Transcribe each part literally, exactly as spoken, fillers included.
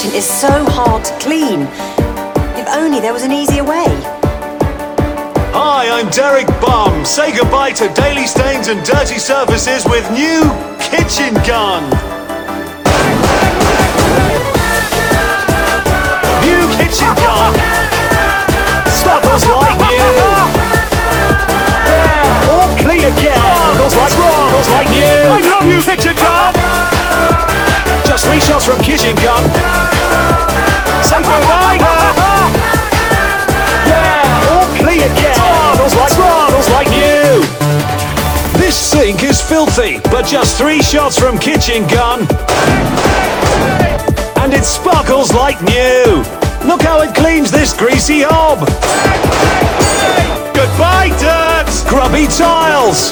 kitchen is so hard to clean. If only there was an easier way. Hi, I'm Derek Bum. Say goodbye to daily stains and dirty surfaces with new Kitchen Gun. New Kitchen Gun. Sparkles like new. Yeah, all clean again. Sparkles like sparkles like new. I love you, Kitchen Gun. Just three shots from Kitchen Gun. Say goodbye. Yeah, all clean again. Sparkles like sparkles like new. This sink is filthy, but just three shots from Kitchen Gun, and it sparkles like new. Look how it cleans this greasy hob. Goodbye, dirt! Grubby tiles!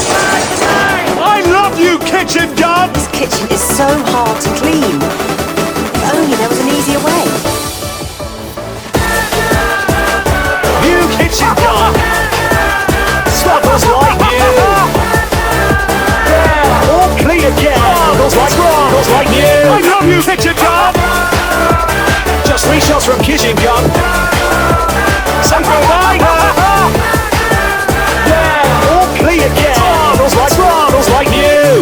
I love you, Kitchen Gun! This kitchen is so hard to clean. If only there was an easier way. New Kitchen Gun! Sparkles like new! Yeah, all clean again! Sparkles like sparkles like new! I love you, Kitchen Gun! Just three shots from Kitchen Gun. Say goodbye! Yeah, all clean again! Sparkles like sparkles like new!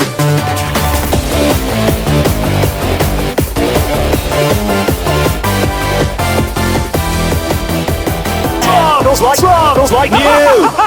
Sparkles like sparkles like new!